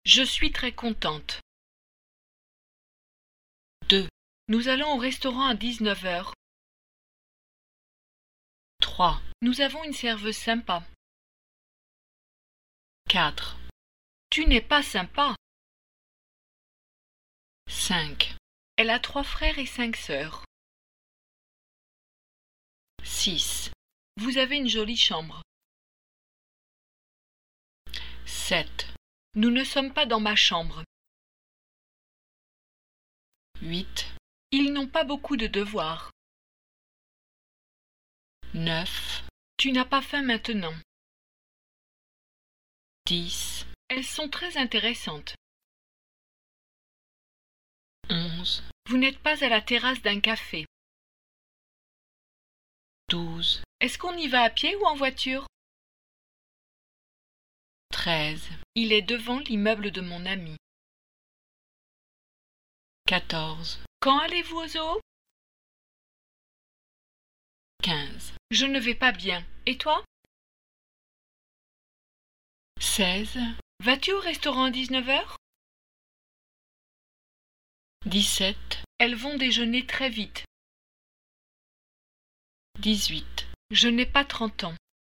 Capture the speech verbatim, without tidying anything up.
Je suis très contente. deux. Nous allons au restaurant à dix-neuf heures. trois. Nous avons une serveuse sympa. quatre. Tu n'es pas sympa. cinq. Elle a trois frères et cinq sœurs. six. Vous avez une jolie chambre. sept. Nous ne sommes pas dans ma chambre. huit. Ils n'ont pas beaucoup de devoirs. neuf. Tu n'as pas faim maintenant. dix. Elles sont très intéressantes. onze. Vous n'êtes pas à la terrasse d'un café. douze. Est-ce qu'on y va à pied ou en voiture? treize. Il est devant l'immeuble de mon ami. quatorze. Quand allez-vous au zoo? quinze. Je ne vais pas bien. Et toi? seize. Vas-tu au restaurant à dix-neuf heures? dix-sept. Elles vont déjeuner très vite. dix-huit. Je n'ai pas trente ans.